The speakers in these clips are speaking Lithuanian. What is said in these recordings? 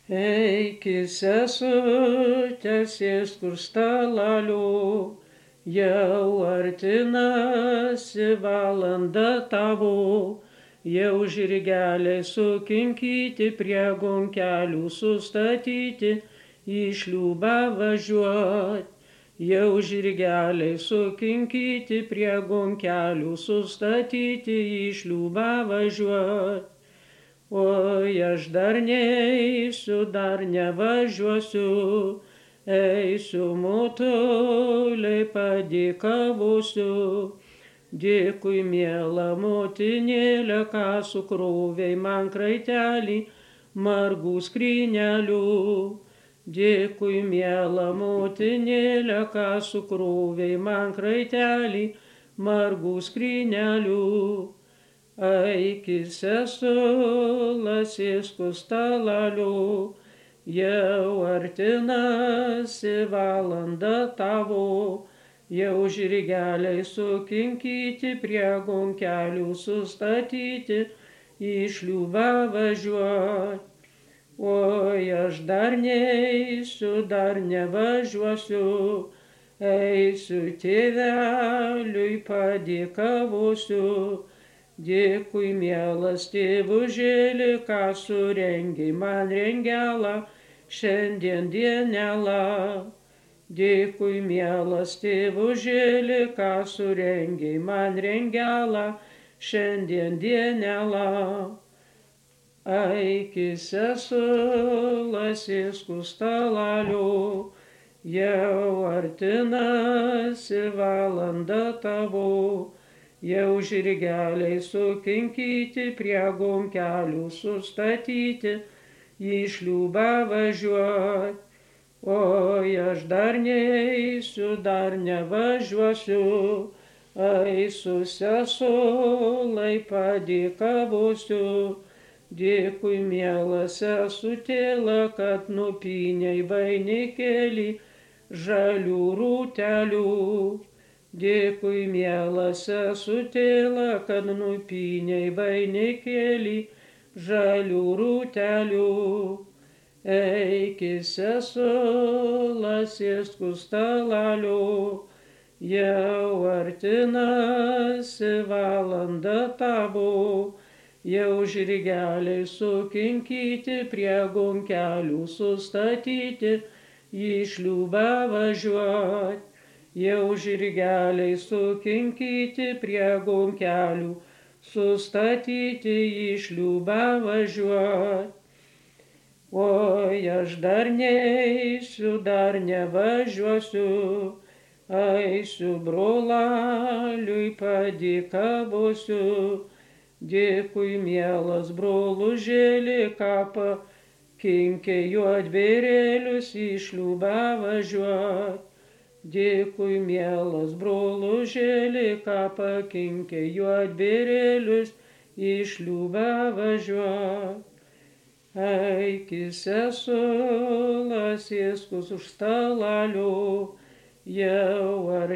Eik į sesutę, sėsk už stalalių, jau artinasi valanda tavo, jau žirgeliai sukinkyti, prie gunkelių sustatyti, į šliūbą važiuot. Jau žirgeliai sukinkyti, prie gunkelių sustatyti, į šliūbą važiuot. Oi, aš dar neisiu, dar nevažiuosiu, eisiu motuliai padėkavusiu. Dėkui, miela motinėlė, ką sukrovei man kraitelį margų skrynelių. Dėkui, miela motinėlė, ką sukrovei man kraitelį margų skrynelių. Eik į sesulą, sėsk už stalalių, jau artinasi valanda tavo, jau žirgeliai sukinkyti, prie gunkelių sustatyti, į šliūbą važiuot. Oi, aš dar neisiu, dar nevažiuosiu, eisiu tėveliui padėkavusiu. Dėkui, mielas tėvužėli, ką surengei man rengelą šiandien dienelą. Dėkui, mielas tėvužėli, ką surengei man rengelą šiandien dienelą. Eik į sesulą, sėsk už stalalių, jau artinasi valanda tavo. Jau žirgeliai sukinkyti, prie gunkelių sustatyti, į šliūbą važiuot. Oi, aš dar neisiu, dar nevažiuosiu, eisiu sesulai padėkavusiu. Dėkui, miela sesutėla, kad nupynei vainikėlį žalių rūtelių. Dėkui, miela sesutėla, kad nupynei vainikėlį žalių rūtelių. Eik į sesulą, sėsk už stalalių, jau artinasi valanda tavo, jau žirgeliai sukinkyti, prie gunkelių sustatyti, į šliūbą važiuot. Jau žirgeliai sukinkyti, prie gunkelių sustatyti, į šliūbą važiuot. Oi, aš dar neisiu, dar nevažiuosiu, eisiu brolaliui padėkavusiu. Dėkui, mielas brolužėli, ką pakinkė juodbėrėlius, į šliūbą važiuot. Dėkui, mielas brolužėli, ką pakinkė juodbėrėlius, į šliūbą važiuot. Eik į sesulą, sėsk už stalalių, jau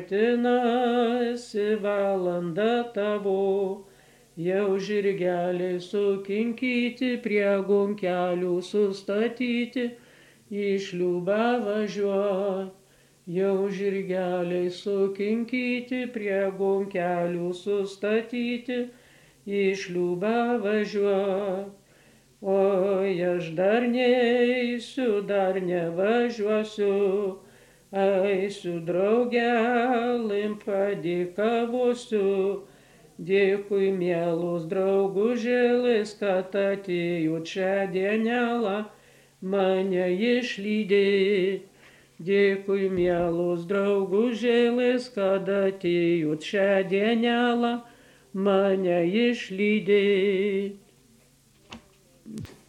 artinasi valanda tavo, jau žirgeliai sukinkyti, prie gunkelių sustatyti, į šliūbą važiuot. Jau žirgeliai sukinkyti, prie gunkelių sustatyti, į šliūbą važiuot. Oi, aš dar neisiu, dar nevažiuosiu, eisiu draugelim padėkavusiu. Dėkui, mielus draugužėlis, kad atėjot šią dienelą mane išlydėt. Dėkui, mielus draugužėlis, kad atėjot šią dienelą mane išlydėt.